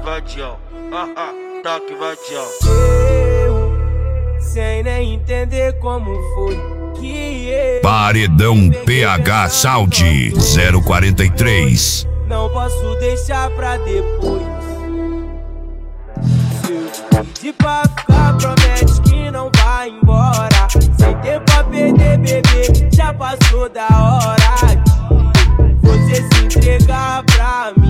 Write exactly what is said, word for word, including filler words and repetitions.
vadião, haha, toque vadião. Eu, sem nem entender como foi que eu Paredão P H Saúde zero quarenta e três. não posso deixar pra depois. Se eu pedir pra ficar, promete que não vai embora. Sem tempo pra perder, bebê, já passou da hora de você se entregar pra mim.